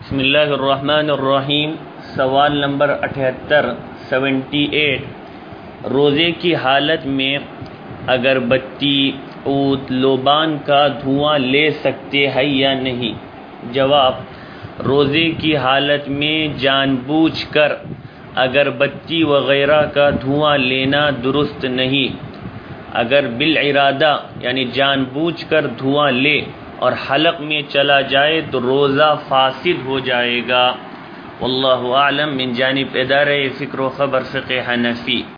बिस्मिल्लाहिर्रहमानिर्रहीम। सवाल नंबर 78 रोज़े की हालत में अगरबत्ती, ऊद, लोबान का धुआं ले सकते हैं या नहीं? जवाब, रोज़े की हालत में जानबूझकर अगरबत्ती वग़ैरह का धुआं लेना दुरुस्त नहीं। अगर बिल इरादा यानी जानबूझकर धुआं ले और हलक में चला जाए तो रोज़ा फासिद हो जाएगा। वल्लाहु आलम। मिन जानिब इदारे फ़िक्र व ख़बर फ़िक़्ह हनफ़ी।